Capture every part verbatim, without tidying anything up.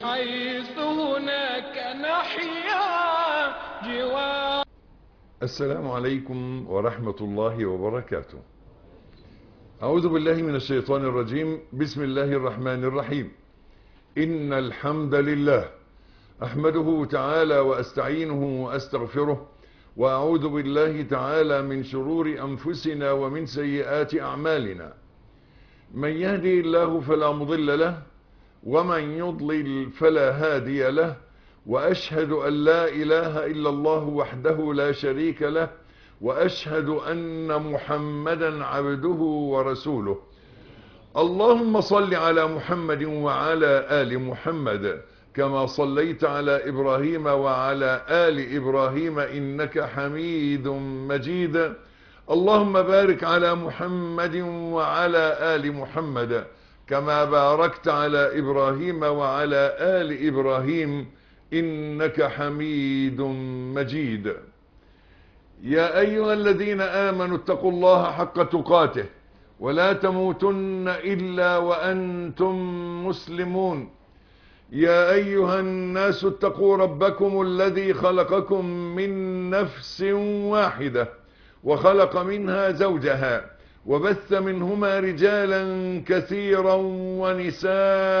حيث هناك نحيا جوار. السلام عليكم ورحمة الله وبركاته. أعوذ بالله من الشيطان الرجيم. بسم الله الرحمن الرحيم. إن الحمد لله أحمده تعالى وأستعينه وأستغفره، وأعوذ بالله تعالى من شرور أنفسنا ومن سيئات أعمالنا. من يهدي الله فلا مضل له، ومن يضلل فلا هادي له، وأشهد أن لا إله إلا الله وحده لا شريك له، وأشهد أن محمدا عبده ورسوله. اللهم صل على محمد وعلى آل محمد كما صليت على إبراهيم وعلى آل إبراهيم إنك حميد مجيد. اللهم بارك على محمد وعلى آل محمد كما باركت على إبراهيم وعلى آل إبراهيم إنك حميد مجيد. يا أيها الذين آمنوا اتقوا الله حق تقاته ولا تموتن إلا وأنتم مسلمون. يا أيها الناس اتقوا ربكم الذي خلقكم من نفس واحدة وخلق منها زوجها وبث منهما رجالا كثيرا ونساء،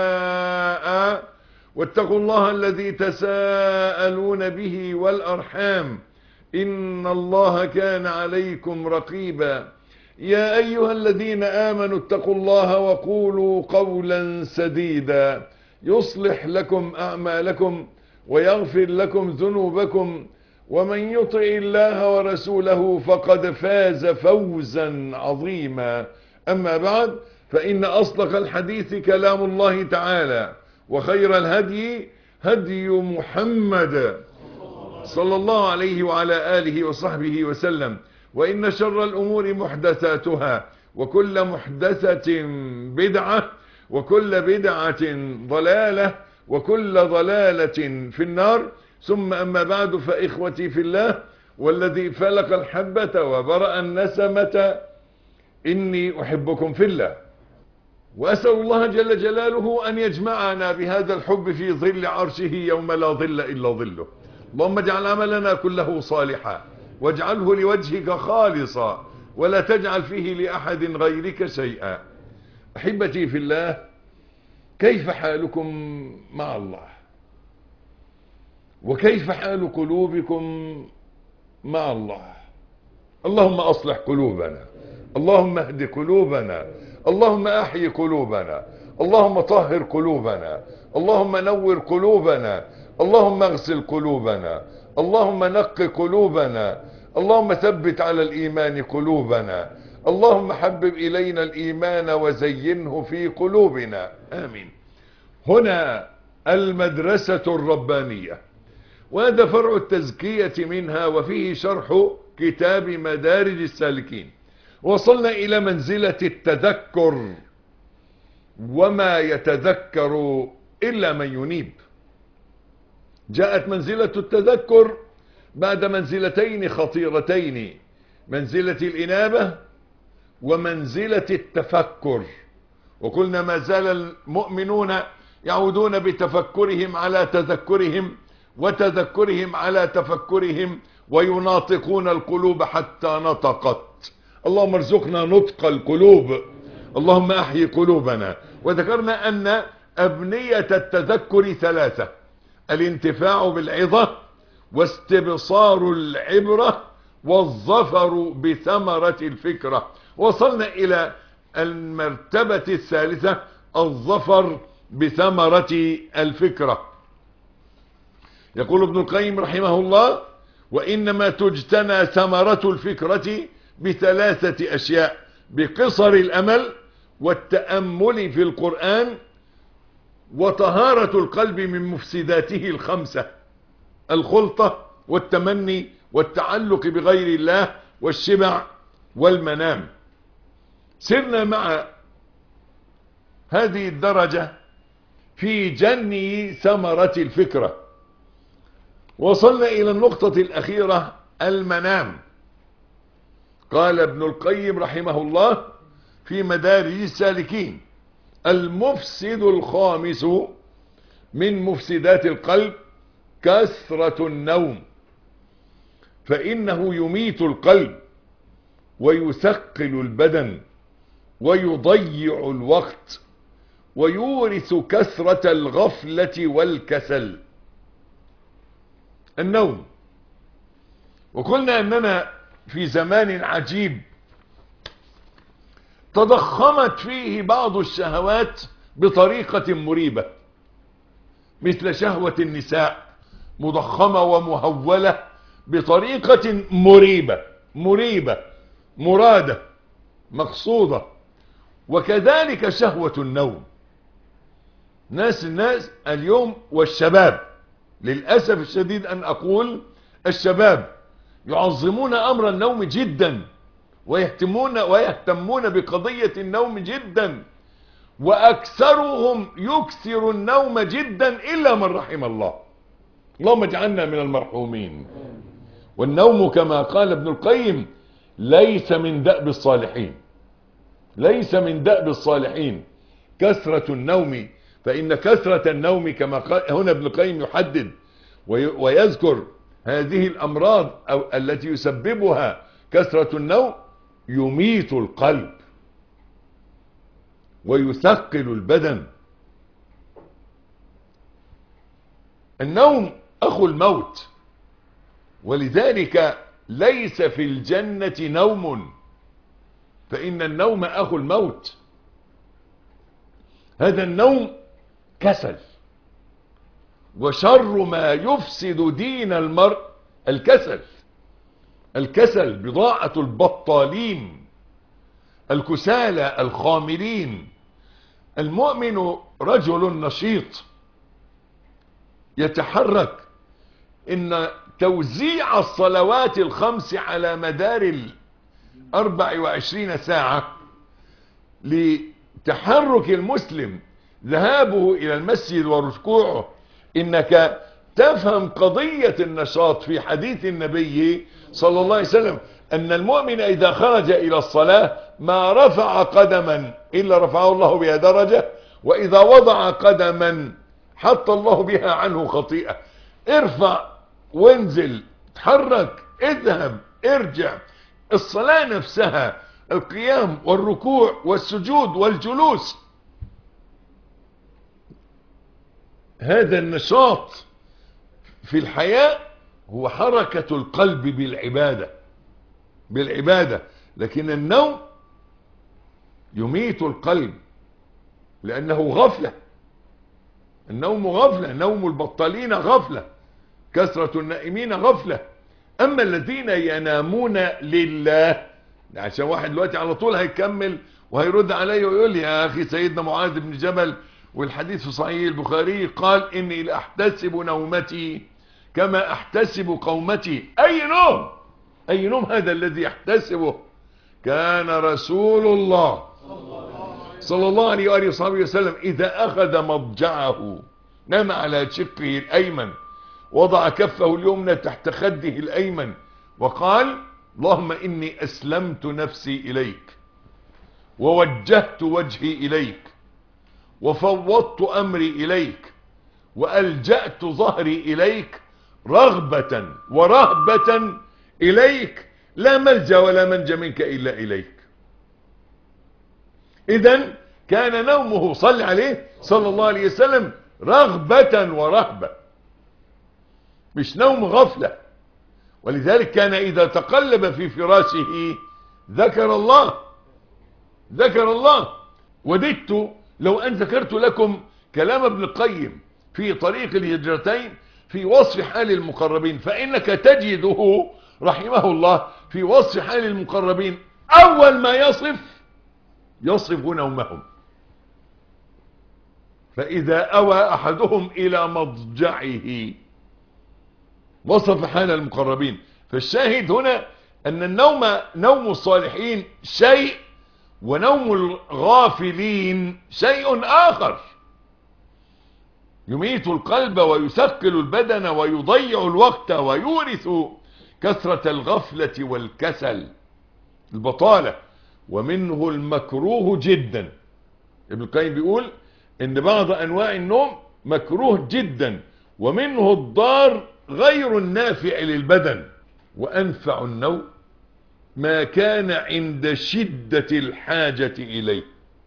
واتقوا الله الذي تساءلون به والأرحام إن الله كان عليكم رقيبا. يا أيها الذين آمنوا اتقوا الله وقولوا قولا سديدا يصلح لكم أعمالكم ويغفر لكم ذنوبكم، ومن يطع الله ورسوله فقد فاز فوزا عظيما. أما بعد، فإن أصدق الحديث كلام الله تعالى، وخير الهدي هدي محمد صلى الله عليه وعلى آله وصحبه وسلم، وإن شر الأمور محدثاتها، وكل محدثة بدعة، وكل بدعة ضلالة، وكل ضلالة في النار. ثم أما بعد، فإخوتي في الله والذي فلق الحبة وبرأ النسمة، إني أحبكم في الله، وأسأل الله جل جلاله أن يجمعنا بهذا الحب في ظل عرشه يوم لا ظل إلا ظله. اللهم اجعل عملنا كله صالحا، واجعله لوجهك خالصا، ولا تجعل فيه لأحد غيرك شيئا. أحبتي في الله، كيف حالكم مع الله؟ وكيف حال قلوبكم مع الله؟ اللهم أصلح قلوبنا، اللهم اهد قلوبنا، اللهم أحيي قلوبنا، اللهم طهر قلوبنا، اللهم نور قلوبنا، اللهم اغسل قلوبنا، اللهم نق قلوبنا، اللهم ثبت على الإيمان قلوبنا، اللهم حبب إلينا الإيمان وزينه في قلوبنا، آمين. هنا المدرسة الربانية، وهذا فرع التزكية منها، وفيه شرح كتاب مدارج السالكين. وصلنا إلى منزلة التذكر، وما يتذكر إلا من ينيب. جاءت منزلة التذكر بعد منزلتين خطيرتين، منزلة الإنابة ومنزلة التفكر. وقلنا ما زال المؤمنون يعودون بتفكرهم على تذكرهم، وتذكرهم على تفكرهم، ويناطقون القلوب حتى نطقت. اللهم ارزقنا نطق القلوب، اللهم احيي قلوبنا. وذكرنا أن أبنية التذكر ثلاثة: الانتفاع بالعظة، واستبصار العبرة، والظفر بثمرة الفكرة. وصلنا إلى المرتبة الثالثة: الظفر بثمرة الفكرة. يقول ابن القيم رحمه الله: وإنما تجتنى ثمرة الفكرة بثلاثة أشياء: بقصر الأمل، والتأمل في القرآن، وطهارة القلب من مفسداته الخمسة: الخلطة، والتمني، والتعلق بغير الله، والشبع، والمنام. سرنا مع هذه الدرجة في جني ثمرة الفكرة. وصلنا إلى النقطة الأخيرة: المنام. قال ابن القيم رحمه الله في مدارج السالكين: المفسد الخامس من مفسدات القلب كثرة النوم، فإنه يميت القلب ويثقل البدن ويضيع الوقت ويورث كثرة الغفلة والكسل. النوم، وقلنا أننا في زمان عجيب تضخمت فيه بعض الشهوات بطريقة مريبة، مثل شهوة النساء مضخمة ومهولة بطريقة مريبة مريبة مرادة مقصودة. وكذلك شهوة النوم. ناس الناس اليوم والشباب، للأسف الشديد أن أقول الشباب، يعظمون أمر النوم جدا ويهتمون ويهتمون بقضية النوم جدا، وأكثرهم يكثر النوم جدا إلا من رحم الله. اللهم اجعلنا من المرحومين. والنوم كما قال ابن القيم ليس من دأب الصالحين، ليس من دأب الصالحين كثرة النوم، فإن كثرة النوم كما قال هنا ابن القيم يحدد ويذكر هذه الأمراض أو التي يسببها كثرة النوم، يميت القلب ويثقل البدن. النوم أخو الموت، ولذلك ليس في الجنة نوم، فإن النوم أخو الموت. هذا النوم كسل، وشر ما يفسد دين المرء الكسل. الكسل بضاعة البطالين الكسالى الخاملين. المؤمن رجل نشيط يتحرك. إن توزيع الصلوات الخمس على مدار الأربع وعشرين ساعة لتحرك المسلم ذهابه إلى المسجد وركوعه، إنك تفهم قضية النشاط في حديث النبي صلى الله عليه وسلم أن المؤمن إذا خرج إلى الصلاة ما رفع قدما إلا رفعه الله بها درجة، وإذا وضع قدما حط الله بها عنه خطيئة. ارفع وانزل، تحرك، اذهب، ارجع. الصلاة نفسها، القيام والركوع والسجود والجلوس، هذا النشاط في الحياة هو حركة القلب بالعبادة بالعبادة. لكن النوم يميت القلب لأنه غفلة. النوم غفلة، نوم البطالين غفلة، كثرة النائمين غفلة. أما الذين ينامون لله، عشان واحد دلوقتي على طول هيكمل وهيرد علي ويقول لي يا أخي سيدنا معاذ بن جبل والحديث في صحيح البخاري قال إني لأحتسب نومتي كما أحتسب قومتي. أي نوم؟ أي نوم هذا الذي يحتسبه؟ كان رسول الله صلى الله عليه وآله وصحبه وسلم إذا أخذ مضجعه نام على شقه الأيمن، وضع كفه اليمنى تحت خده الأيمن، وقال اللهم إني أسلمت نفسي إليك ووجهت وجهي إليك وفوضت أمري إليك وألجأت ظهري إليك رغبة ورهبة إليك، لا ملجأ ولا منجى منك إلا إليك. إذن كان نومه صلى عليه صلى الله عليه وسلم رغبة ورهبة، مش نوم غفلة. ولذلك كان إذا تقلب في فراشه ذكر الله ذكر الله. وددت لو أن ذكرت لكم كلام ابن القيم في طريق الهجرتين في وصف حال المقربين، فإنك تجده رحمه الله في وصف حال المقربين أول ما يصف يصف نومهم. فإذا أوى أحدهم إلى مضجعه وصف حال المقربين. فالشاهد هنا أن النوم نوم الصالحين شيء، ونوم الغافلين شيء آخر. يميت القلب ويثقل البدن ويضيع الوقت ويورث كثرة الغفلة والكسل، البطالة. ومنه المكروه جدا. ابن القيم بيقول ان بعض انواع النوم مكروه جدا، ومنه الضار غير النافع للبدن. وأنفع النوم ما كان عند شدة الحاجة إليه.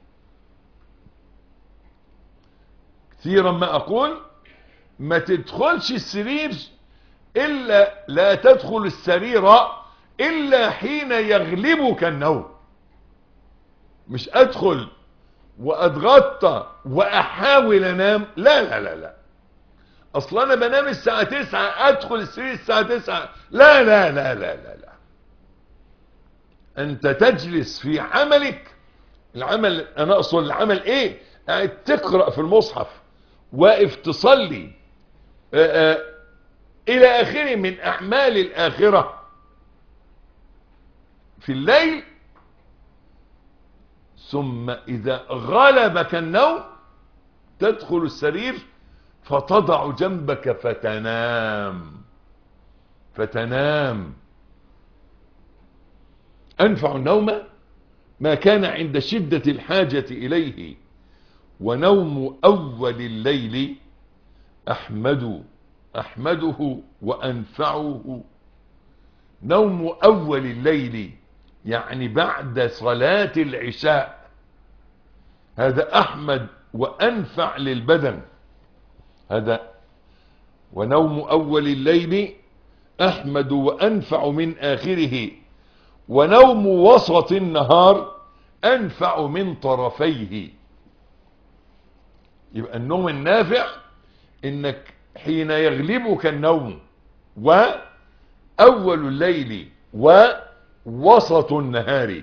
كثيرا ما أقول ما تدخلش السرير إلا لا تدخل السرير إلا حين يغلبك النوم. مش أدخل وأتغطى وأحاول أنام، لا لا لا لا. أصلا أنا بنام الساعة تسعة، أدخل السرير الساعة تسعة، لا لا لا لا لا لا. أنت تجلس في عملك، العمل أنا أقصد العمل إيه؟ قاعد تقرأ في المصحف، واقف تصلي، آآ آآ إلى آخره من أعمال الآخرة في الليل. ثم إذا غلبك النوم تدخل السرير فتضع جنبك فتنام فتنام. أنفع النوم ما كان عند شدة الحاجة إليه، ونوم أول الليل أحمد أحمده وأنفعه. نوم أول الليل يعني بعد صلاة العشاء، هذا أحمد وأنفع للبدن. هذا ونوم أول الليل أحمد وأنفع من آخره، ونوم وسط النهار أنفع من طرفيه. يبقى النوم النافع إنك حين يغلبك النوم وأول الليل ووسط النهار.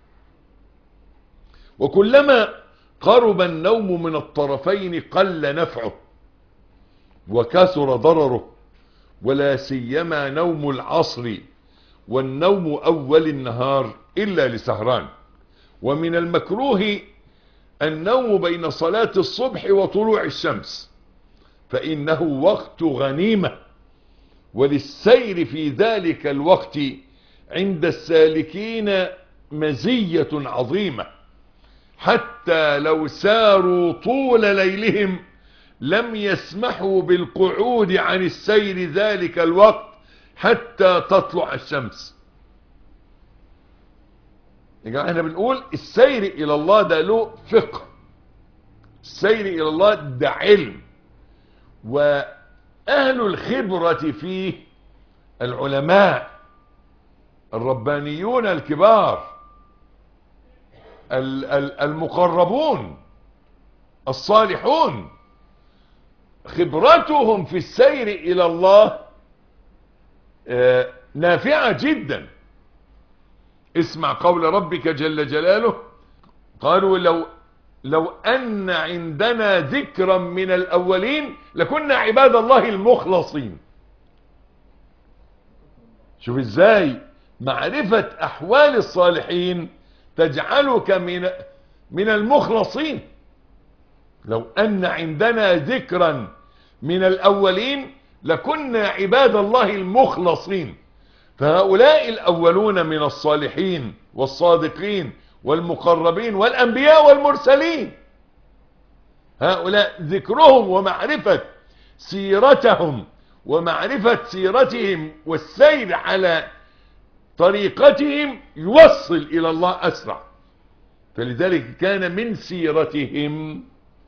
وكلما قرب النوم من الطرفين قل نفعه وكثر ضرره، ولا سيما نوم العصر والنوم أول النهار إلا لسهران. ومن المكروه النوم بين صلاة الصبح وطلوع الشمس، فإنه وقت غنيمة، وللسير في ذلك الوقت عند السالكين مزية عظيمة، حتى لو ساروا طول ليلهم لم يسمحوا بالقعود عن السير ذلك الوقت حتى تطلع الشمس. يا جماعة احنا بنقول السير إلى الله ده له فقه، السير إلى الله ده علم، وأهل الخبرة فيه العلماء الربانيون الكبار المقربون الصالحون، خبرتهم في السير إلى الله نافعة جدا. اسمع قول ربك جل جلاله: قالوا لو لو أن عندنا ذكرا من الأولين لكنا عباد الله المخلصين. شوف ازاي معرفة أحوال الصالحين تجعلك من من المخلصين. لو أن عندنا ذكرا من الأولين لكنا عباد الله المخلصين. فهؤلاء الأولون من الصالحين والصادقين والمقربين والأنبياء والمرسلين، هؤلاء ذكرهم ومعرفة سيرتهم ومعرفة سيرتهم والسير على طريقتهم يوصل إلى الله أسرع. فلذلك كان من سيرتهم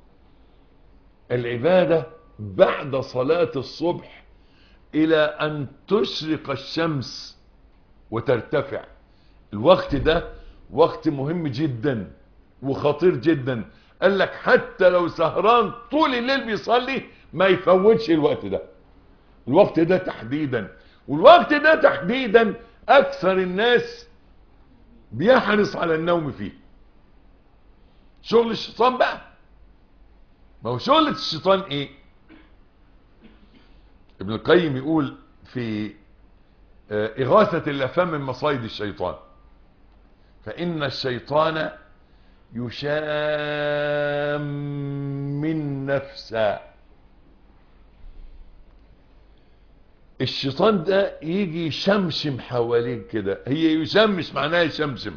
العبادة بعد صلاة الصبح إلى أن تشرق الشمس وترتفع. الوقت ده وقت مهم جدا وخطير جدا. قال لك حتى لو سهران طول الليل بيصلي ما يفوتش الوقت ده، الوقت ده تحديدا. والوقت ده تحديدا أكثر الناس بيحرص على النوم فيه. شغل الشيطان بقى. ما هو شغل الشيطان ايه؟ ابن القيم يقول في إغاثة اللافام من مصايد الشيطان: فإن الشيطان يشام من نفسه. الشيطان ده يجي يشمشم حواليك كده. هي يشم مش معناها يشمشم،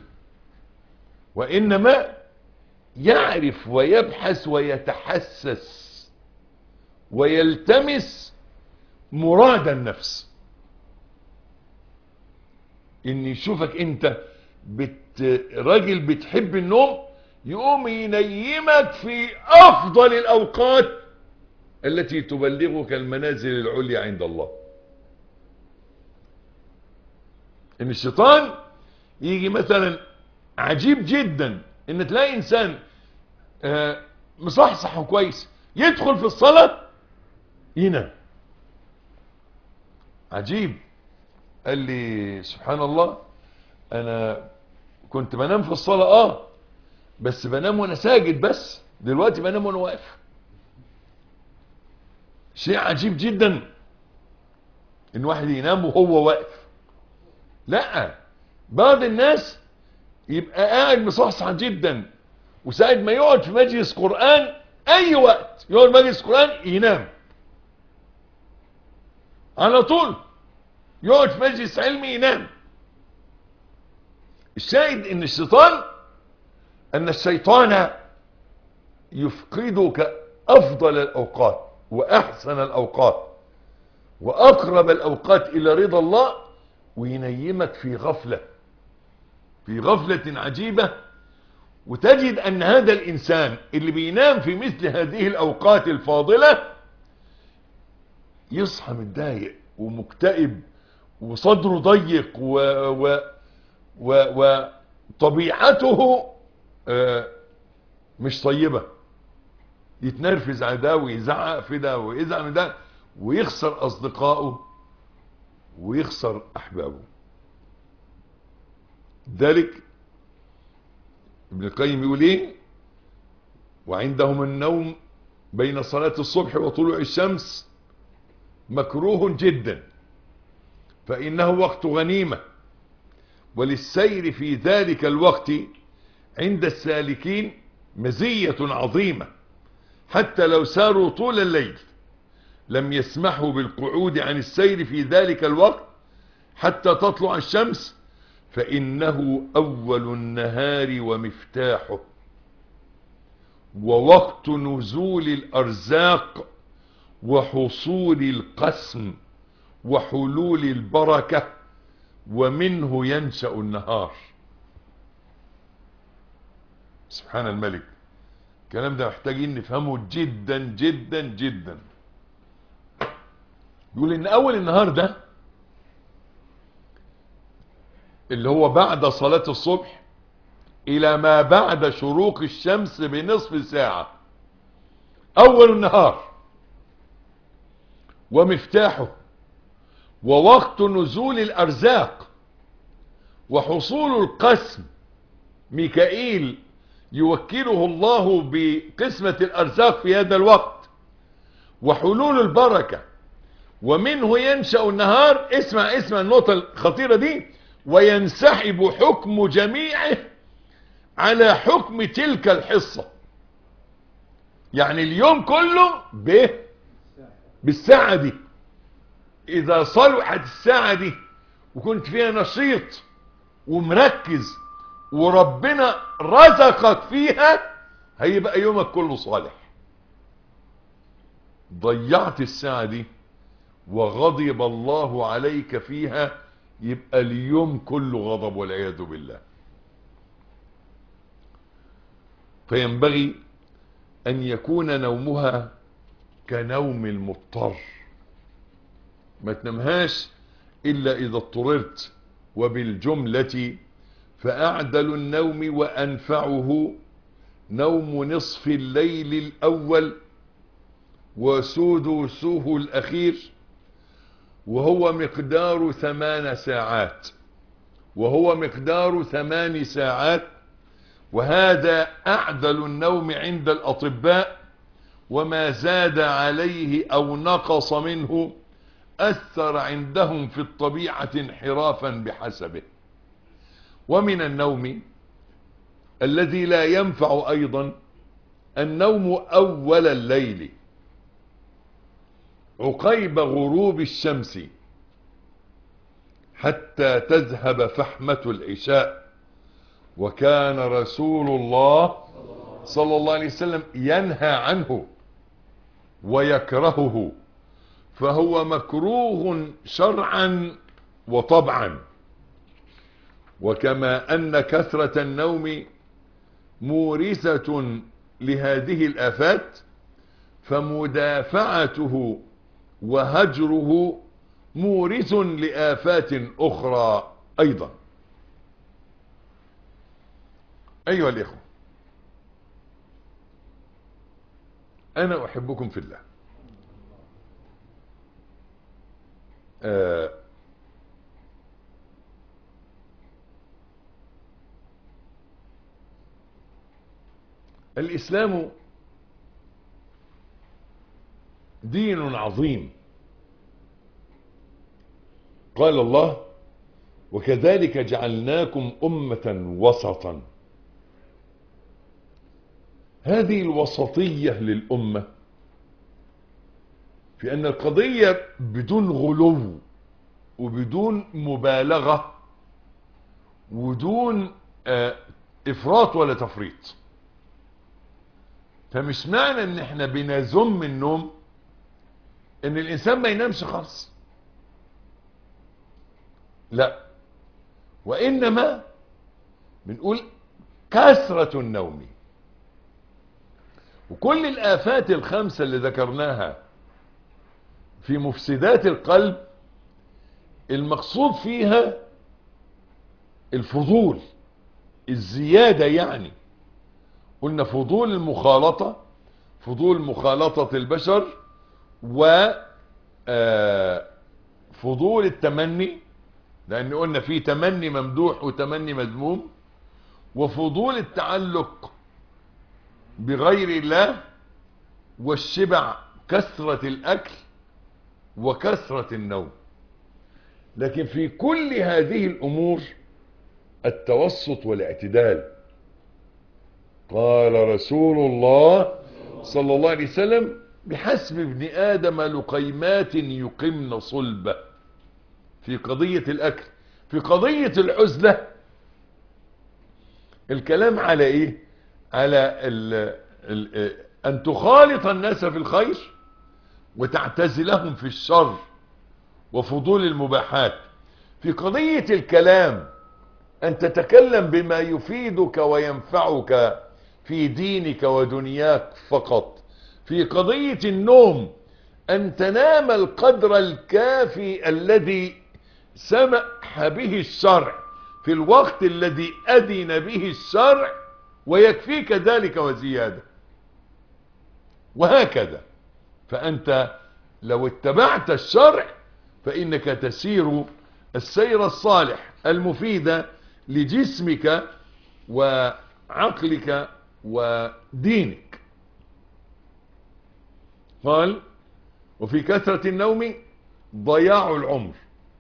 وإنما يعرف ويبحث ويتحسس ويلتمس مراد النفس. ان يشوفك انت بت... راجل بتحب النوم، يقوم ينيمك في افضل الاوقات التي تبلغك المنازل العليا عند الله. ان الشيطان يجي مثلا، عجيب جدا ان تلاقي انسان آه مصحصح وكويس، يدخل في الصلاة ينام. عجيب. قال لي سبحان الله، انا كنت بنام في الصلاة اه بس بنام وانا ساجد، بس دلوقتي بنام وانا واقف. شيء عجيب جدا ان واحد ينام وهو واقف. لا، بعض الناس يبقى قاعد مصحصح جدا، وساعد ما يقعد في مجلس قرآن، اي وقت يقعد مجلس قرآن ينام على طول، يقعد في مجلس علمي ينام. الشاهد ان الشيطان ان الشيطان يفقدك افضل الاوقات واحسن الاوقات واقرب الاوقات الى رضا الله، وينيمك في غفلة في غفلة عجيبة. وتجد ان هذا الانسان اللي بينام في مثل هذه الاوقات الفاضلة يصحى متضايق ومكتئب وصدره ضيق و و و وطبيعته آه مش طيبة، يتنرفز على ده ويزعق في ده ويزعق من ده، ويخسر اصدقائه ويخسر احبابه. ذلك ابن القيم يقول ايه؟ وعندهم النوم بين صلاة الصبح وطلوع الشمس مكروه جدا، فإنه وقت غنيمة، وللسير في ذلك الوقت عند السالكين مزية عظيمة، حتى لو ساروا طول الليل لم يسمحوا بالقعود عن السير في ذلك الوقت حتى تطلع الشمس، فإنه أول النهار ومفتاحه، ووقت نزول الأرزاق وحصول القسم وحلول البركة، ومنه ينشأ النهار. سبحان الملك. الكلام ده محتاجين نفهمه جدا جدا جدا. يقول ان اول النهار ده اللي هو بعد صلاة الصبح الى ما بعد شروق الشمس بنصف ساعة، اول النهار ومفتاحه، ووقت نزول الارزاق وحصول القسم. ميكائيل يوكله الله بقسمة الارزاق في هذا الوقت، وحلول البركة، ومنه ينشأ النهار. اسمع اسمع النقطة الخطيرة دي. وينسحب حكم جميعه على حكم تلك الحصة. يعني اليوم كله به بالساعة دي. اذا صلحت الساعة دي وكنت فيها نشيط ومركز وربنا رزقك فيها، هيبقى يومك كله صالح. ضيعت الساعة دي وغضب الله عليك فيها، يبقى اليوم كله غضب والعياذ بالله. فينبغي ان يكون نومها كنوم المضطر، ما تنامهاش الا اذا اضطررت. وبالجملة فاعدل النوم وانفعه نوم نصف الليل الاول وسدسه الاخير، وهو مقدار ثمان ساعات وهو مقدار ثمان ساعات وهذا اعدل النوم عند الاطباء، وما زاد عليه او نقص منه اثر عندهم في الطبيعة انحرافا بحسبه. ومن النوم الذي لا ينفع ايضا النوم اول الليل عقيب غروب الشمس حتى تذهب فحمة العشاء، وكان رسول الله صلى الله عليه وسلم ينهى عنه. ويكرهه فهو مكروه شرعا وطبعا. وكما أن كثرة النوم مورثة لهذه الآفات فمدافعته وهجره مورث لآفات أخرى أيضا. أيها الإخوة، أنا أحبكم في الله. آه الإسلام دين عظيم. قال الله: وكذلك جعلناكم أمة وسطا. هذه الوسطية للأمة في أن القضية بدون غلو وبدون مبالغة ودون آه إفراط ولا تفريط. فمش معنى ان احنا بنذم النوم ان الانسان ما ينامش خالص، لا، وانما بنقول كثرة النوم. وكل الآفات الخمسة اللي ذكرناها في مفسدات القلب المقصود فيها الفضول، الزيادة. يعني قلنا فضول المخالطة، فضول مخالطة البشر، وفضول التمني، لأن قلنا في تمني ممدوح وتمني مذموم، وفضول التعلق بغير الله، والشبع، كثرة الأكل وكثرة النوم. لكن في كل هذه الأمور التوسط والاعتدال. قال رسول الله صلى الله عليه وسلم: بحسب ابن آدم لقيمات يقمن صلبه. في قضية الأكل. في قضية العزلة الكلام على إيه؟ على ال ال أن تخالط الناس في الخير وتعتزلهم في الشر وفضول المباحات. في قضية الكلام أن تتكلم بما يفيدك وينفعك في دينك ودنياك فقط. في قضية النوم أن تنام القدر الكافي الذي سمح به الشرع في الوقت الذي أذن به الشرع، ويكفيك ذلك وزيادة، وهكذا. فأنت لو اتبعت الشرع فإنك تسير السير الصالح المفيد لجسمك وعقلك ودينك. قال: وفي كثرة النوم ضياع العمر،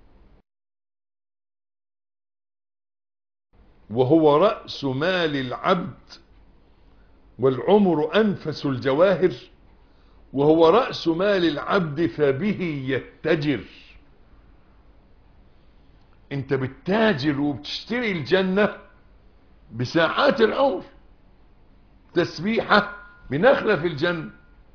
وهو رأس مال العبد، والعمر أنفس الجواهر، وهو رأس مال العبد فبه يتجر. انت بتتاجر وبتشتري الجنة بساعات العمر. تسبيحة بنخلة في الجنة،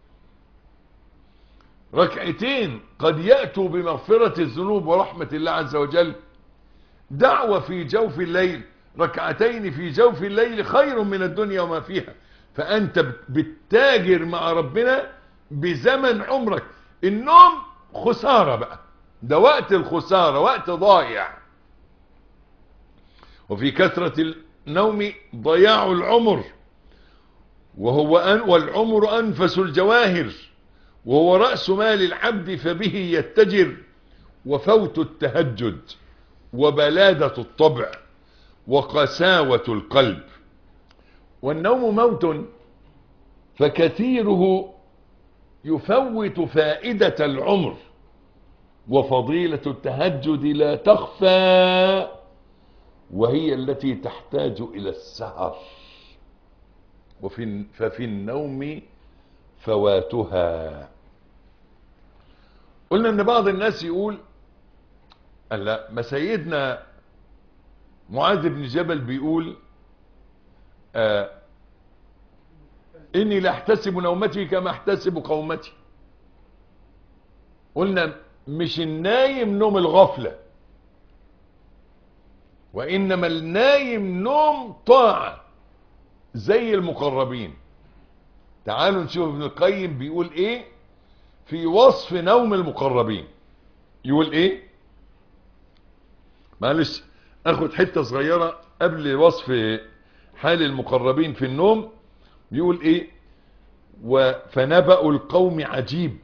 ركعتين قد يأتوا بمغفرة الذنوب ورحمة الله عز وجل، دعوة في جوف الليل، ركعتين في جوف الليل خير من الدنيا وما فيها. فأنت بتتاجر مع ربنا بزمن عمرك. النوم خسارة بقى، ده وقت الخسارة، وقت ضايع. وفي كثرة النوم ضياع العمر، وهو أن والعمر أنفس الجواهر، وهو رأس مال العبد فبه يتجر، وفوت التهجد، وبلادة الطبع، وقساوة القلب. والنوم موت، فكثيره يفوت فائدة العمر. وفضيلة التهجد لا تخفى، وهي التي تحتاج إلى السهر. وفي ففي النوم فواتها. قلنا ان بعض الناس يقول: لا، ما سيدنا معاذ بن جبل بيقول: آه إني لا احتسب نومتي كما احتسب قومتي. قلنا مش النايم نوم الغفلة، وإنما النايم نوم طاعة زي المقربين. تعالوا نشوف ابن القيم بيقول ايه في وصف نوم المقربين. يقول ايه؟ معلش اخد حتة صغيرة قبل وصف حال المقربين في النوم. بيقول ايه؟ فنبأ القوم عجيب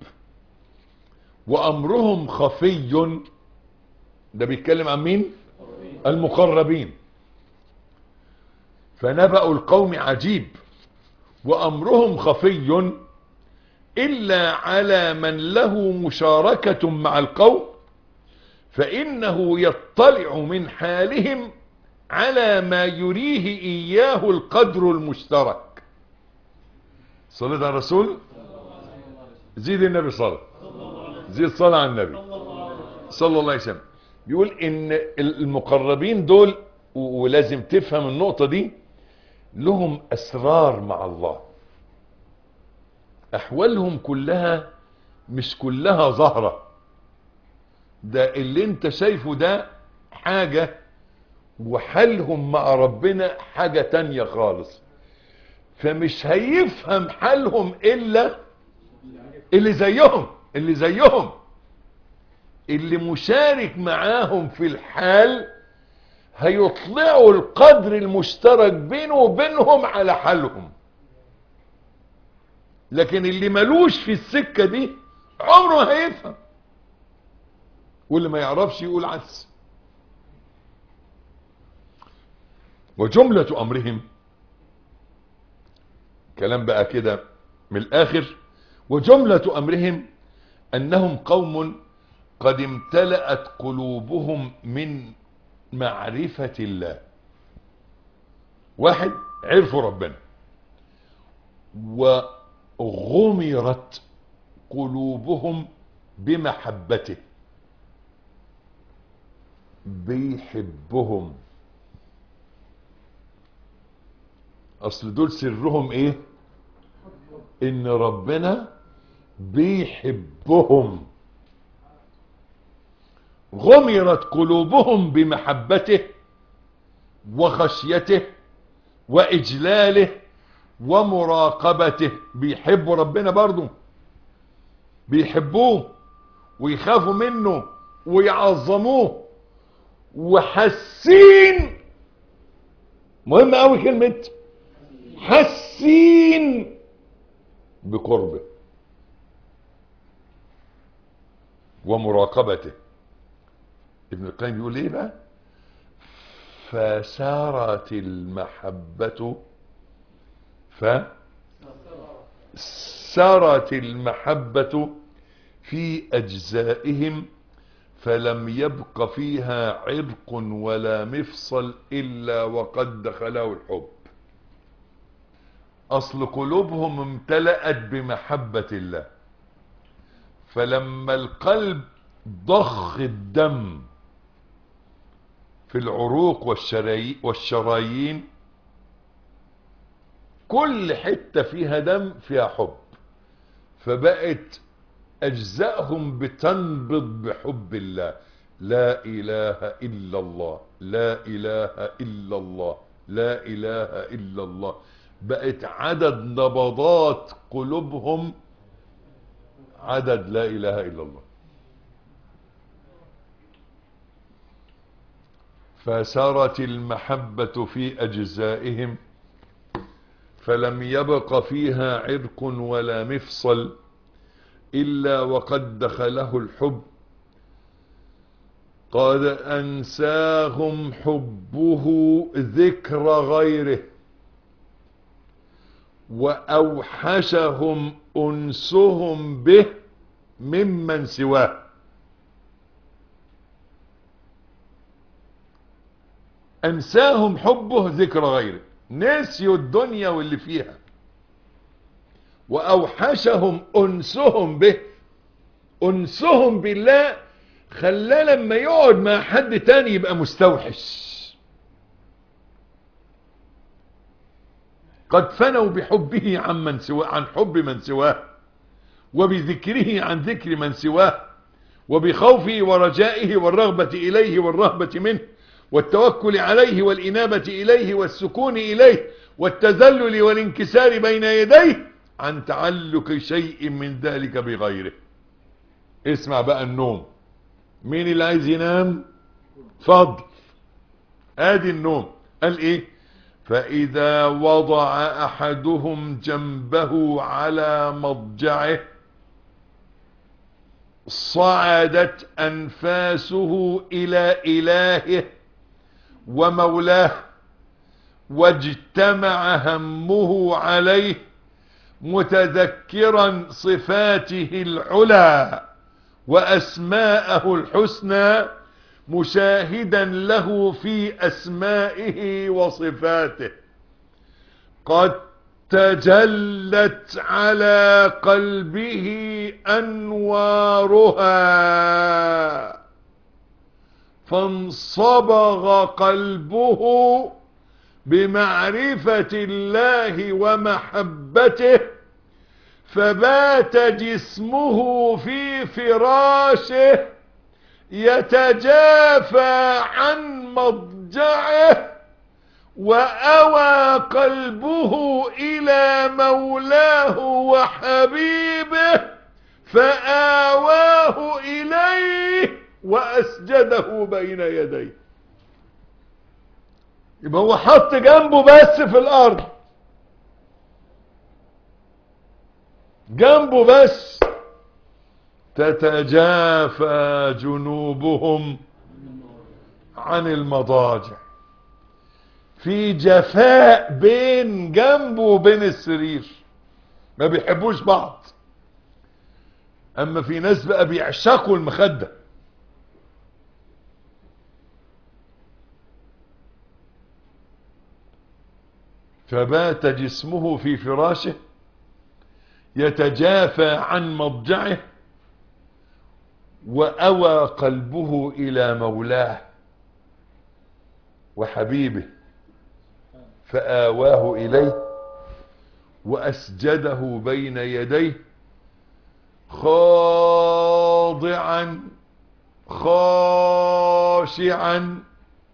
وامرهم خفي. ده بيتكلم عن مين؟ المقربين. فنبأ القوم عجيب وامرهم خفي الا على من له مشاركة مع القوم، فانه يطلع من حالهم على ما يريه اياه القدر المشترك. صلاة على الرسول. زيد النبي صلاة، زيد صلاة على النبي صلى الله عليه وسلم. بيقول ان المقربين دول، ولازم تفهم النقطة دي، لهم اسرار مع الله. احوالهم كلها مش كلها ظاهرة. ده اللي انت شايفه ده حاجة، وحالهم مع ربنا حاجة تانية خالص. فمش هيفهم حالهم الا اللي زيهم اللي زيهم اللي مشارك معاهم في الحال، هيطلعوا القدر المشترك بينه وبينهم على حالهم. لكن اللي ملوش في السكة دي عمره هيفهم، واللي ما يعرفش يقول عدس. وجملة امرهم، كلام بقى كده من الاخر، وجملة امرهم انهم قوم قد امتلأت قلوبهم من معرفة الله. واحد عرفوا ربنا وغمرت قلوبهم بمحبته، بيحبهم. اصل دول سرهم ايه؟ ان ربنا بيحبهم. غمرت قلوبهم بمحبته وخشيته واجلاله ومراقبته. بيحبوا ربنا برضو، بيحبوه ويخافوا منه ويعظموه، وحاسين. مهم قوي كلمة حاسين بقربه ومراقبته. ابن القيم بيقول ايه بقى؟ فسارت المحبة فسارت المحبة في اجزائهم، فلم يبق فيها عرق ولا مفصل الا وقد دخله الحب. اصل قلوبهم امتلأت بمحبة الله، فلما القلب ضخ الدم في العروق والشرايين، كل حتة فيها دم فيها حب، فبقت اجزائهم بتنبض بحب الله. لا اله الا الله، لا اله الا الله، لا اله الا الله. بقت عدد نبضات قلوبهم عدد لا اله الا الله. فسارت المحبة في اجزائهم، فلم يبق فيها عرق ولا مفصل الا وقد دخله الحب. قد انساهم حبه ذكر غيره، واوحشهم انسهم به ممن سواه. انساهم حبه ذكر غيره، نسيوا الدنيا واللي فيها. واوحشهم انسهم به، انسهم بالله خلاه لما يقعد مع حد تاني يبقى مستوحش. قد فنوا بحبه عن من سواه، عن حب من سواه، وبذكره عن ذكر من سواه. وبخوفه ورجائه والرغبة إليه والرهبة منه والتوكل عليه والإنابة إليه والسكون إليه والتذلل والانكسار بين يديه عن تعلق شيء من ذلك بغيره. اسمع بقى النوم. مين اللي عايز ينام؟ فضل. ادي النوم. قال ايه؟ فإذا وضع أحدهم جنبه على مضجعه صعدت أنفاسه إلى إلهه ومولاه واجتمع همه عليه متذكرا صفاته العلى وأسماءه الحسنى مشاهدا له في أسمائه وصفاته قد تجلت على قلبه أنوارها فانصبغ قلبه بمعرفة الله ومحبته فبات جسمه في فراشه يتجافى عن مضجعه وأوى قلبه إلى مولاه وحبيبه فآواه إليه وأسجده بين يديه. يبقى هو حط جنبه بس في الأرض، جنبه بس. تتجافى جنوبهم عن المضاجع، في جفاء بين جنبه وبين السرير، ما بيحبوش بعض. اما في ناس بقى بيعشقوا المخدة. فبات جسمه في فراشه يتجافى عن مضجعه وأوى قلبه إلى مولاه وحبيبه فآواه إليه وأسجده بين يديه خاضعا خاشعا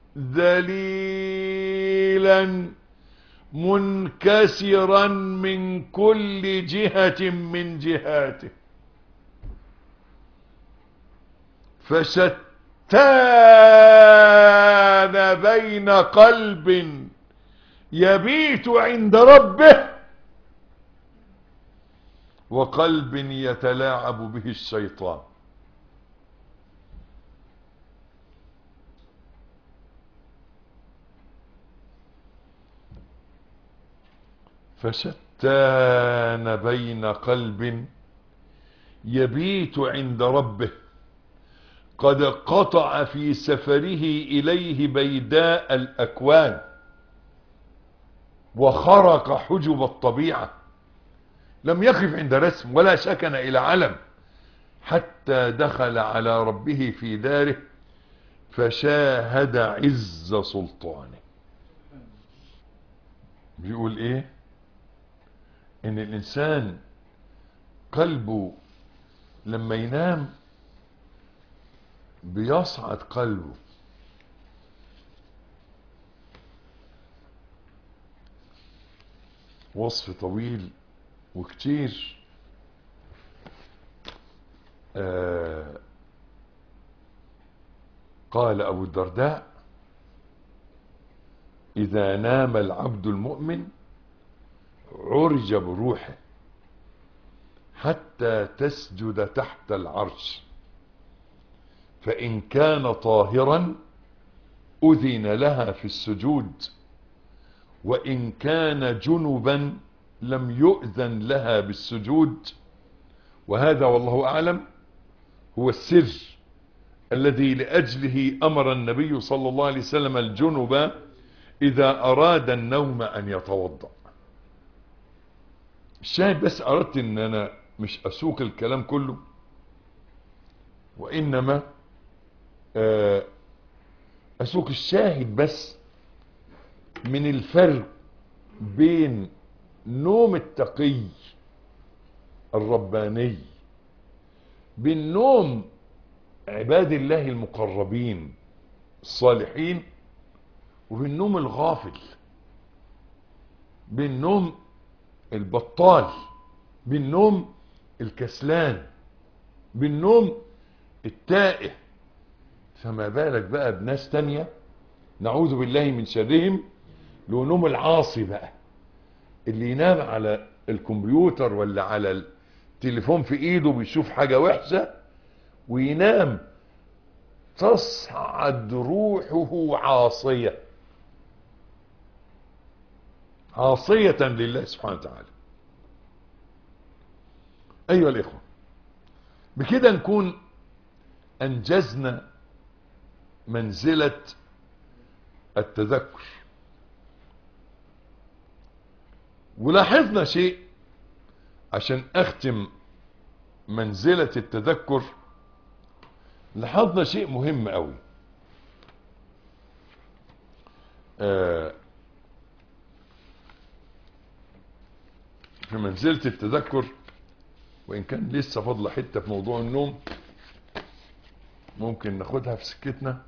ذليلا منكسرا من كل جهة من جهاته فشتان بين قلب يبيت عند ربه وقلب يتلاعب به الشيطان. فشتان بين قلب يبيت عند ربه قد قطع في سفره إليه بيداء الأكوان وخرق حجب الطبيعة، لم يقف عند رسم ولا سكن إلى علم حتى دخل على ربه في داره فشاهد عز سلطانه. بيقول ايه؟ ان الانسان قلبه لما ينام بيصعد قلبه، وصف طويل وكتير. آه قال أبو الدرداء: إذا نام العبد المؤمن عرج بروحه حتى تسجد تحت العرش، فإن كان طاهرا أذن لها في السجود، وإن كان جنبا لم يؤذن لها بالسجود. وهذا والله أعلم هو السر الذي لأجله أمر النبي صلى الله عليه وسلم الجنب إذا أراد النوم أن يتوضأ. الشاهد بس أردت أن أنا مش أسوق الكلام كله، وإنما أسوق الشاهد بس من الفرق بين نوم التقي الرباني، بين نوم عباد الله المقربين الصالحين، وبالنوم الغافل، بالنوم البطال، بالنوم الكسلان، بالنوم التائه. فما بالك بقى بناس تانية نعوذ بالله من شرهم، له نوم العاصي بقى، اللي ينام على الكمبيوتر ولا على التليفون في ايده بيشوف حاجة وحشة وينام تصعد روحه عاصية عاصية لله سبحانه وتعالى. ايها الاخوة، بكده نكون انجزنا منزلة التذكر. ولاحظنا شيء عشان اختم منزلة التذكر، لاحظنا شيء مهم قوي. آه في منزلة التذكر، وان كان لسه فاضله حتة في موضوع النوم ممكن ناخدها في سكتنا.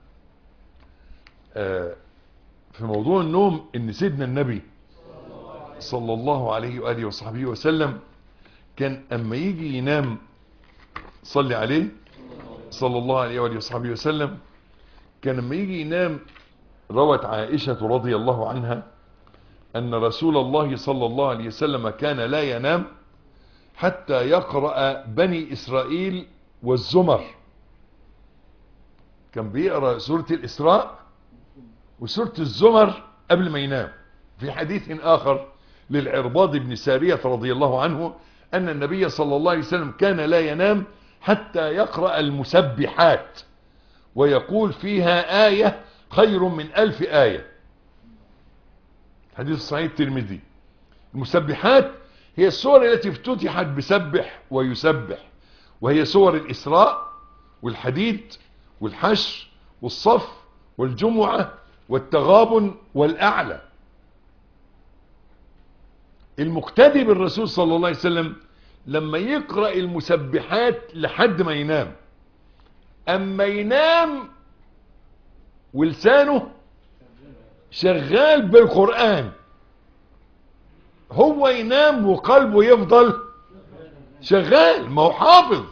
آه في موضوع النوم، ان سيدنا النبي صلى الله عليه وآله وصحبه وسلم كان اما يجي ينام، صلي عليه صلى الله عليه وآله وصحبه وسلم، كان اما يجي ينام روت عائشة رضي الله عنها ان رسول الله صلى الله عليه وسلم كان لا ينام حتى يقرأ بني اسرائيل والزمر. كان بيقرأ سورة الاسراء وسورة الزمر قبل ما ينام. في حديث اخر للعرباض بن سارية رضي الله عنه ان النبي صلى الله عليه وسلم كان لا ينام حتى يقرأ المسبحات ويقول فيها آية خير من ألف آية. حديث صحيح الترمذي. المسبحات هي السور التي افتتحت بسبح ويسبح، وهي سور الإسراء والحديد والحشر والصف والجمعة والتغابن والأعلى. المقتدي بالرسول صلى الله عليه وسلم لما يقرأ المسبحات لحد ما ينام، اما ينام ولسانه شغال بالقرآن، هو ينام وقلبه يفضل شغال، ما هو حافظ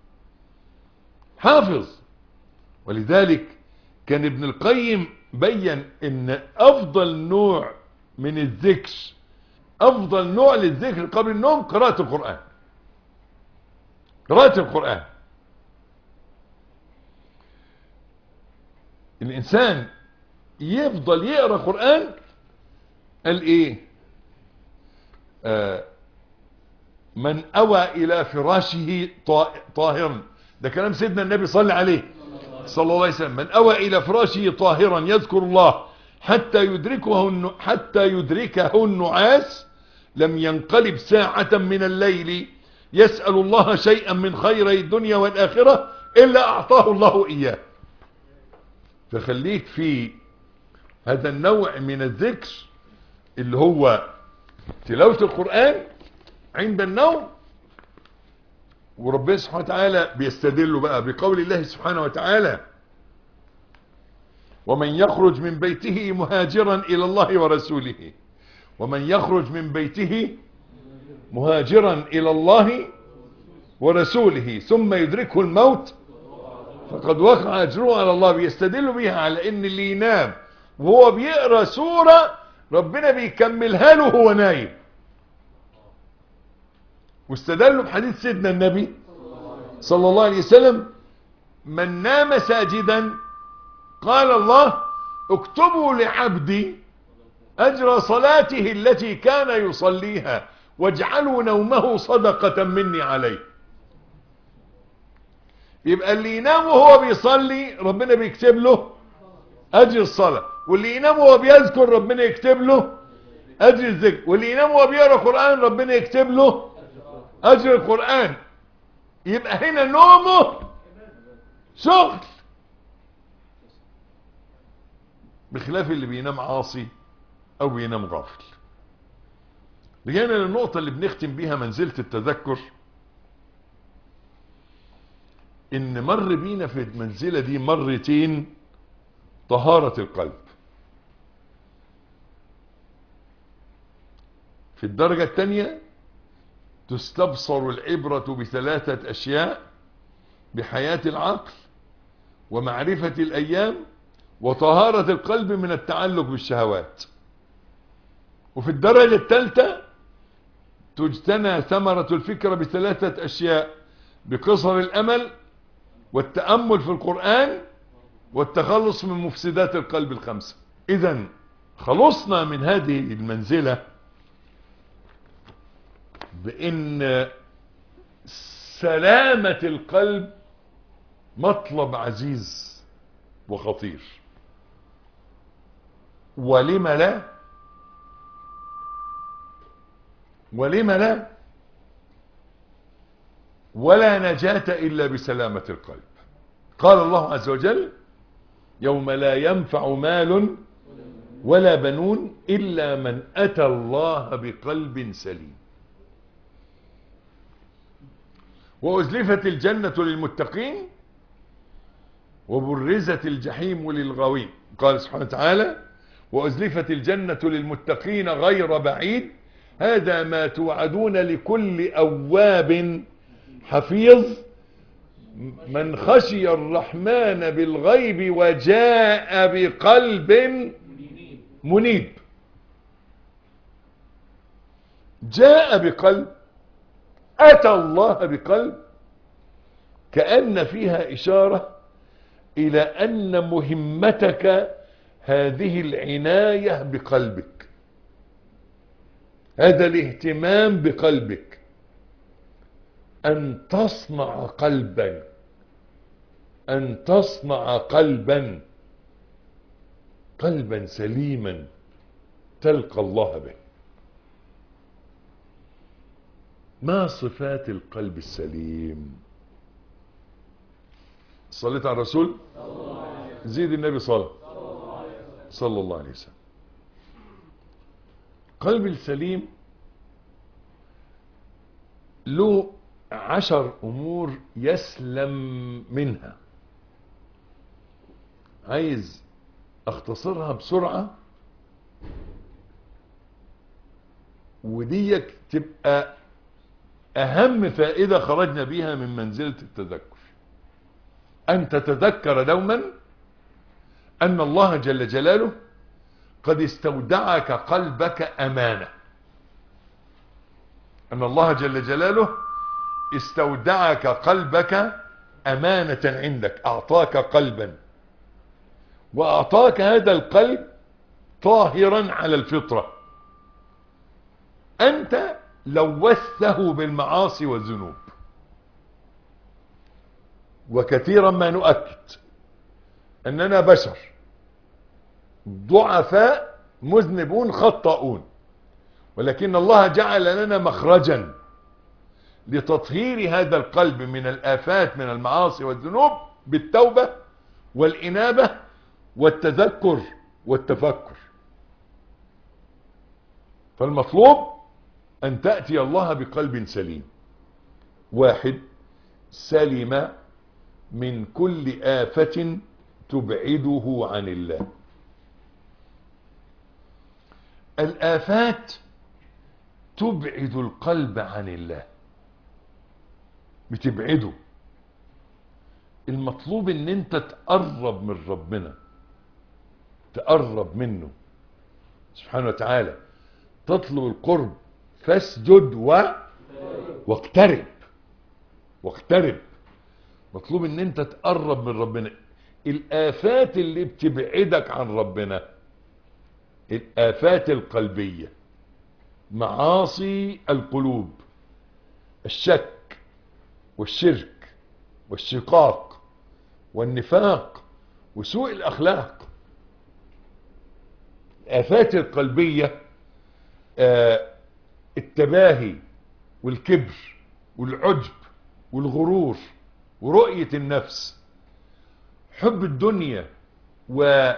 حافظ. ولذلك كان ابن القيم بين ان افضل نوع من الذكر، افضل نوع للذكر قبل النوم قراءة القرآن. قراءة القرآن، الانسان يفضل يقرأ قرآن. قال ايه؟ آه من اوى الى فراشه طاهرا، ده كلام سيدنا النبي صلى عليه صلى الله عليه وسلم. من اوى الى فراشه طاهرا يذكر الله حتى يدركه حتى يدركه النعاس لم ينقلب ساعة من الليل يسأل الله شيئا من خيري الدنيا والآخرة إلا أعطاه الله إياه. فخليك في هذا النوع من الذكر اللي هو تلاوة القرآن عند النوم. وربنا سبحانه وتعالى بيستدل بقى بقول الله سبحانه وتعالى: ومن يخرج من بيته مهاجرا إلى الله ورسوله، ومن يخرج من بيته مهاجرا إلى الله ورسوله ثم يدركه الموت فقد وقع أجره على الله. بيستدل بيها على ان اللي ينام وهو بيقرأ سورة ربنا بيكملها له وهو نايم. واستدلوا بحديث سيدنا النبي صلى الله عليه وسلم: من نام ساجدا قال الله اكتبوا لعبدي أجر صلاته التي كان يصليها واجعلوا نومه صدقة مني عليه. يبقى اللي ينام وهو بيصلي ربنا بيكتب له أجر الصلاة، واللي ينام وهو بيذكر ربنا يكتب له أجر الذكر، واللي ينام وهو بيقرأ قرآن ربنا يكتب له أجر القرآن. يبقى هنا نومه شغل، بخلاف اللي بينام عاصي أو بينام غافل. رجعنا للنقطة اللي بنختم بيها منزلة التذكر. ان مر بينا في المنزلة دي مرتين طهارة القلب. في الدرجة الثانية تستبصر العبرة بثلاثة أشياء: بحياة العقل، ومعرفة الأيام، وطهارة القلب من التعلق بالشهوات. وفي الدرجة الثالثة تجتنى ثمرة الفكرة بثلاثة أشياء: بقصر الأمل، والتأمل في القرآن، والتخلص من مفسدات القلب الخمسة. إذن خلصنا من هذه المنزلة بأن سلامة القلب مطلب عزيز وخطير. ولم لا ولم لا ولا نجاة إلا بسلامة القلب. قال الله عز وجل: يوم لا ينفع مال ولا بنون إلا من أتى الله بقلب سليم. وأزلفت الجنة للمتقين وبرزت الجحيم للغاوين. قال سبحانه وتعالى: وأزلفت الجنة للمتقين غير بعيد هذا ما توعدون لكل أواب حفيظ من خشي الرحمن بالغيب وجاء بقلب منيب. جاء بقلب، أتى الله بقلب، كأن فيها إشارة إلى أن مهمتك هذه العناية بقلبك، هذا الاهتمام بقلبك، أن تصنع قلبا، أن تصنع قلبا قلبا سليما تلقى الله به. ما صفات القلب السليم؟ صليت على الرسول، زيد النبي صلى صلى الله عليه وسلم. قلب السليم له عشر أمور يسلم منها. عايز اختصرها بسرعة، وديك تبقى أهم فائدة خرجنا بيها من منزلة التذكر. أن تتذكر دوما أن الله جل جلاله قد استودعك قلبك أمانة. أن الله جل جلاله استودعك قلبك أمانة عندك، أعطاك قلبا، وأعطاك هذا القلب طاهرا على الفطرة. أنت لوثته بالمعاصي والذنوب، وكثيرا ما نؤكد أننا بشر ضعفاء مذنبون خطاؤون، ولكن الله جعل لنا مخرجا لتطهير هذا القلب من الآفات من المعاصي والذنوب بالتوبة والإنابة والتذكر والتفكر. فالمطلوب أن تأتي الله بقلب سليم. واحد: سلم من كل آفة تبعده عن الله. الآفات تبعد القلب عن الله، بتبعده. المطلوب ان انت تقرب من ربنا، تقرب منه سبحانه وتعالى. تطلب القرب فاسجد و... واقترب واقترب. مطلوب ان انت تقرب من ربنا. الآفات اللي بتبعدك عن ربنا الآفات القلبية، معاصي القلوب، الشك والشرك والشقاق والنفاق وسوء الأخلاق. الآفات القلبية آه التباهي والكبر والعجب والغرور ورؤية النفس، حب الدنيا، و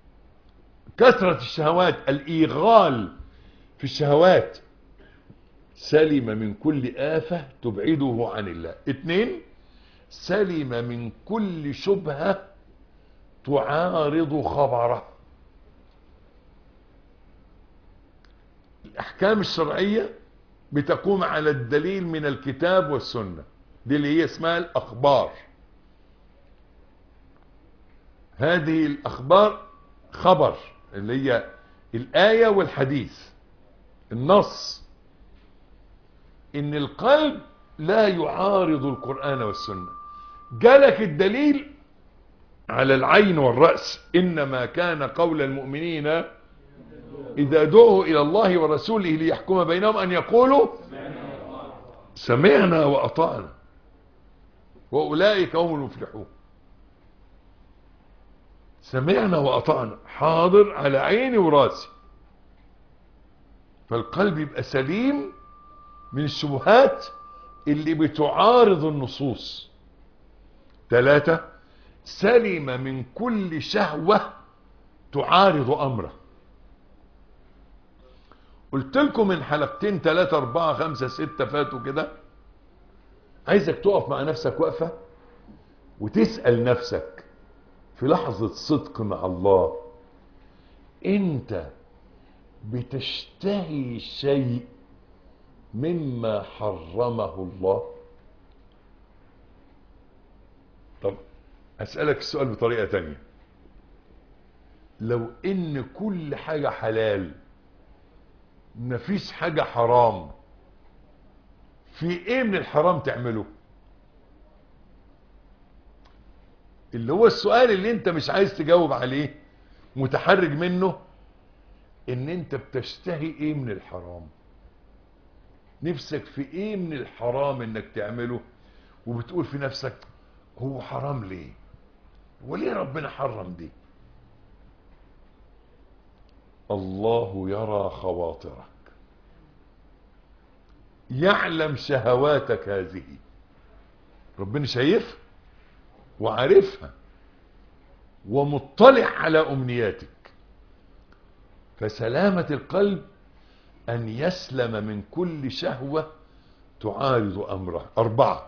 كثرة الشهوات، الإيغال في الشهوات، سلم من كل آفة تبعده عن الله. اتنين، سلم من كل شبهة تعارض خبره. الأحكام الشرعية بتقوم على الدليل من الكتاب والسنة، دي اللي هي اسمها الأخبار. هذه الأخبار خبر اللي هي الآية والحديث، النص، إن القلب لا يعارض القرآن والسنة. جالك الدليل على العين والرأس، إنما كان قول المؤمنين إذا دعوا إلى الله ورسوله ليحكم بينهم أن يقولوا سمعنا وأطعنا وأولئك هم المفلحون. سمعنا وأطعنا، حاضر على عيني وراسي. فالقلب يبقى سليم من الشبهات اللي بتعارض النصوص. ثلاثة، سلم من كل شهوة تعارض أمره. قلت لكم من حلقتين ثلاثة أربعة خمسة ستة فاتوا كده، عايزك تقف مع نفسك وقفة وتسأل نفسك في لحظة صدق مع الله، انت بتشتهي شيء مما حرمه الله؟ طب أسألك السؤال بطريقة تانية، لو ان كل حاجة حلال مفيش حاجة حرام، في ايه من الحرام تعمله؟ اللي هو السؤال اللي انت مش عايز تجاوب عليه، متحرج منه، ان انت بتشتهي ايه من الحرام، نفسك في ايه من الحرام انك تعمله، وبتقول في نفسك هو حرام ليه، وليه ربنا حرم دي؟ الله يرى خواطرك، يعلم شهواتك هذه، ربنا شايفها وعارفها ومطلع على أمنياتك. فسلامة القلب أن يسلم من كل شهوة تعارض أمره. أربعة،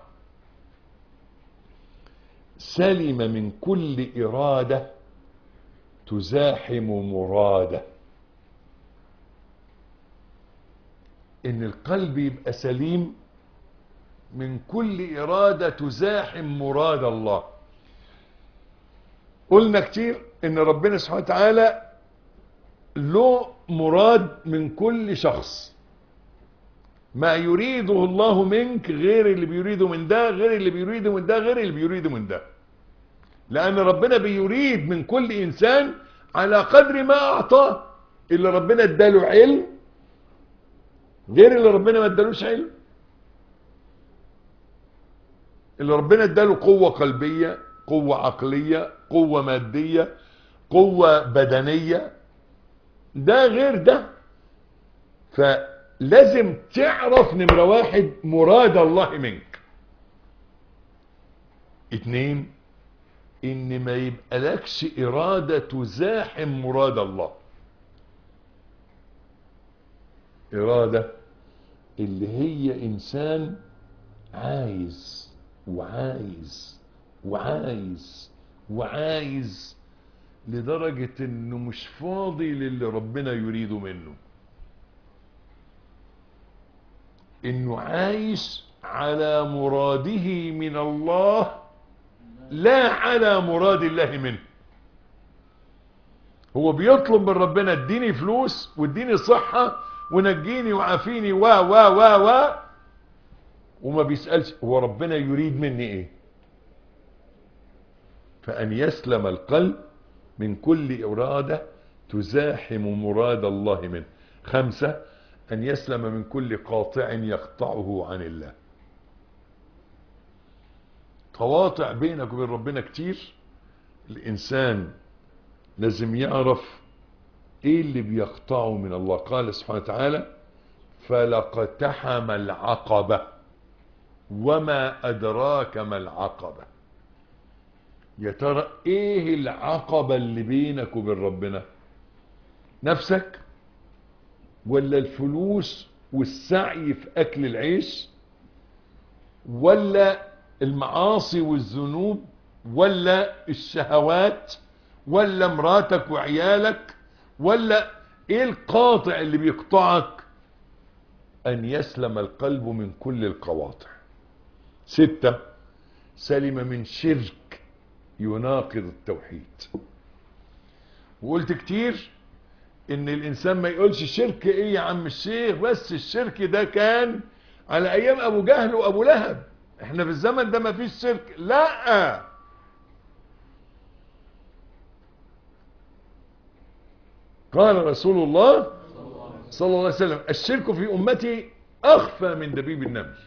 سلم من كل إرادة تزاحم مراده. إن القلب يبقى سليم من كل إرادة تزاحم مراد الله. قلنا كتير إن ربنا سبحانه وتعالى له مراد من كل شخص، ما يريده الله منك غير اللي بيريده من ده، غير اللي بيريده من ده، غير اللي بيريده من ده. لأن ربنا بيريد من كل إنسان على قدر ما أعطاه. اللي ربنا اداله علم غير اللي ربنا ما ادالوش علم. اللي ربنا اداله قوة قلبية، قوة عقلية، قوة مادية، قوة بدنية، ده غير ده. فلازم تعرف نمرة واحد مراد الله منك. اتنين، ان ما يبقى لكش ارادة تزاحم مراد الله. ارادة اللي هي انسان عايز وعايز وعايز وعايز لدرجة انه مش فاضي للي ربنا يريده منه، انه عايش على مراده من الله لا على مراد الله منه. هو بيطلب من ربنا اديني فلوس واديني صحة ونجيني وعافيني و و و و وما بيسألش هو ربنا يريد مني ايه. فأن يسلم القلب من كل إرادة تزاحم مراد الله منه. خمسة، أن يسلم من كل قاطع يقطعه عن الله. قواطع بينك وبين ربنا كتير. الإنسان لازم يعرف ايه اللي بيقطعه من الله. قال سبحانه وتعالى فلاقتحم العقبة وما أدراك ما العقبة. يا ترى ايه العقبة اللي بينك وبين ربنا؟ نفسك ولا الفلوس والسعي في أكل العيش، ولا المعاصي والذنوب، ولا الشهوات، ولا مراتك وعيالك، ولا ايه القاطع اللي بيقطعك؟ ان يسلم القلب من كل القواطع. ستة، سلم من شرك يناقض التوحيد. وقلت كتير ان الانسان ما يقولش الشرك ايه يا عم الشيخ، بس الشرك ده كان على ايام ابو جهل وابو لهب، احنا في الزمن ده ما فيش شرك. لا، قال رسول الله صلى الله عليه وسلم: الشرك في امتي اخفى من دبيب النمل.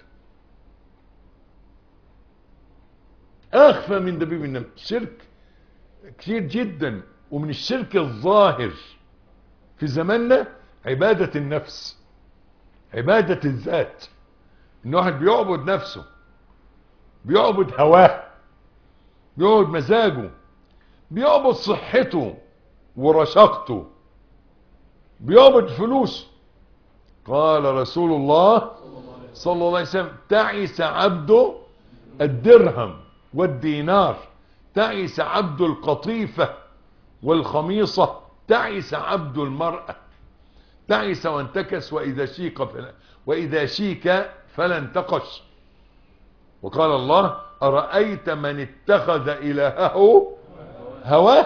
اخفى من دبيب النمل. شرك كتير جدا. ومن الشرك الظاهر في زماننا عبادة النفس، عبادة الذات، ان واحد بيعبد نفسه، بيعبد هواه، بيعبد مزاجه، بيعبد صحته ورشاقته، بيعبد فلوسه. قال رسول الله صلى الله عليه وسلم: تعس عبد الدرهم والدينار، تعس عبد القطيفة والخميصة، تعس عبد المرأة، تعس وانتكس وإذا شيك فلا وإذا شيك فلا انتقش. وقال الله: أرأيت من اتخذ إلهه هواه.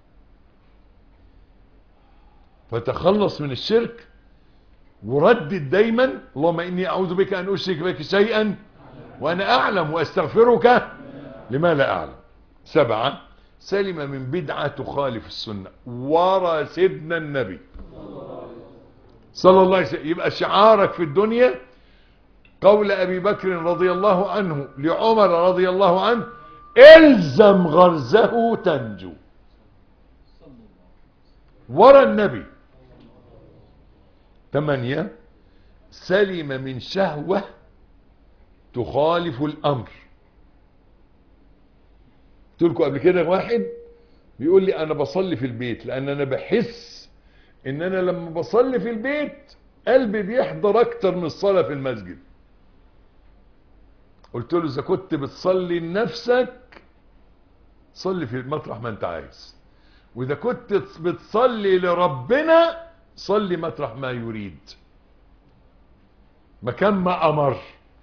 فتخلص من الشرك وردد دايما: اللهم إني أعوذ بك أن أشرك بك شيئا وأنا أعلم وأستغفرك لما لا أعلم. سبعة، سلم من بدعة تخالف السنة. ورا سيدنا النبي صلى الله عليه وسلم. يبقى شعارك في الدنيا قول أبي بكر رضي الله عنه لعمر رضي الله عنه: الزم غرزه تنجو. ورا النبي. ثمانية، سلم من شهوة تخالف الأمر. قلت لكم قبل كده واحد بيقول لي أنا بصلي في البيت لأن أنا بحس إن أنا لما بصلي في البيت قلبي بيحضر أكتر من الصلاة في المسجد. قلت له: إذا كنت بتصلي لنفسك صلي في مطرح ما أنت عايز، وإذا كنت بتصلي لربنا صلي مطرح ما يريد، مكان ما أمر،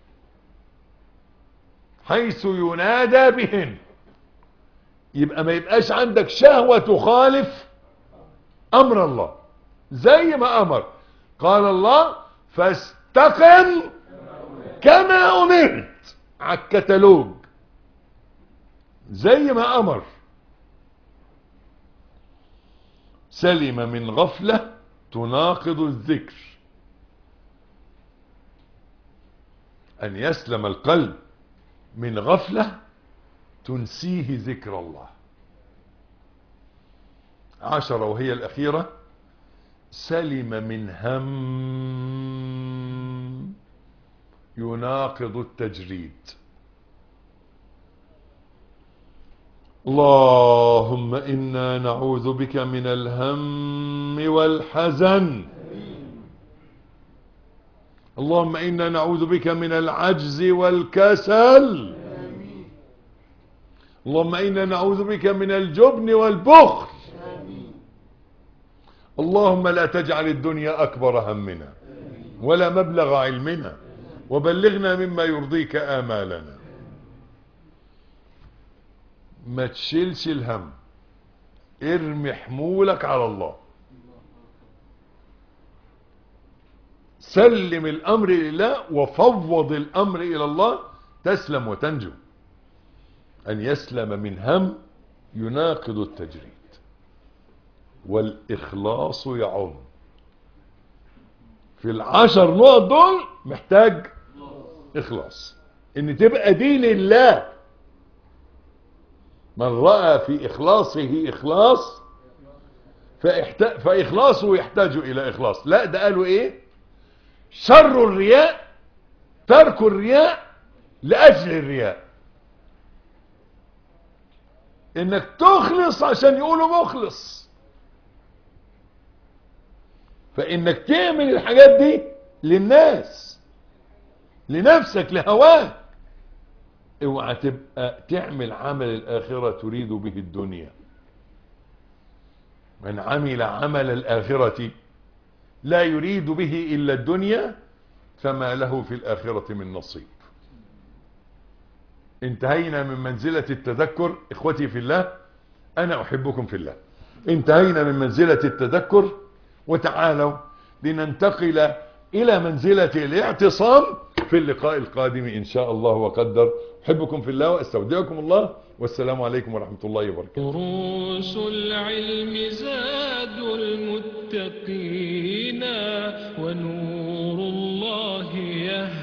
حيث ينادى بهن. يبقى ما يبقاش عندك شهوة تخالف أمر الله. زي ما أمر، قال الله: فاستقم كما أمرت، على الكتالوج زي ما أمر. سلم من غفلة تناقض الذكر. أن يسلم القلب من غفلة تنسيه ذكر الله. عشرة وهي الأخيرة، سلم من هم يناقض التجريد. اللهم إنا نعوذ بك من الهم والحزن. اللهم إنا نعوذ بك من العجز والكسل. اللهم إنا نعوذ بك من الجبن والبخل. اللهم لا تجعل الدنيا أكبر همنا ولا مبلغ علمنا، وبلغنا مما يرضيك آمالنا. ما تشيلش الهم، ارمي حمولك على الله، سلم الأمر لله وفوض الأمر إلى الله، تسلم وتنجو. أن يسلم من هم يناقض التجريد. والإخلاص يعم. في العشر نقط دول محتاج إخلاص، إن تبقى دي لله. من رأى في إخلاصه إخلاص فإخلاصه يحتاج إلى إخلاص. لا، ده قالوا إيه؟ شر الرياء ترك الرياء لأجل الرياء. إنك تخلص عشان يقولوا مخلص، فإنك تعمل الحاجات دي للناس، لنفسك، لهواك. اوعى تبقى تعمل عمل الآخرة تريد به الدنيا. من عمل عمل الآخرة لا يريد به إلا الدنيا فما له في الآخرة من نصيب. انتهينا من منزلة التذكر. إخوتي في الله، أنا أحبكم في الله. انتهينا من منزلة التذكر، وتعالوا لننتقل إلى منزلة الاعتصام في اللقاء القادم إن شاء الله وقدر. أحبكم في الله وأستودعكم الله، والسلام عليكم ورحمة الله وبركاته. دروس العلم زاد المتقين ونور الله يهدي